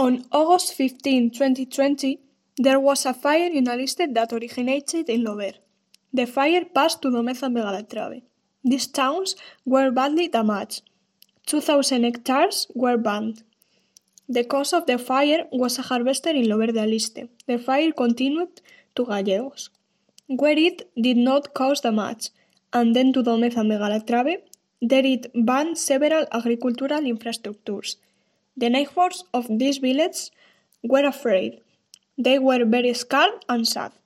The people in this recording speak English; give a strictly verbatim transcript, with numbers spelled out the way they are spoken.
On August fifteenth, twenty twenty, there was a fire in a estate that originated in Lover. The fire passed to Domez and Megalatrave. These towns were badly damaged. two thousand hectares were burned. The cause of the fire was a harvester in Lover de Aliste. The fire continued to Gallegos, where it did not cause damage, and then to Domez and Megalatrave, there it burned several agricultural infrastructures. The neighbors of these villages were afraid. They were very scared and sad.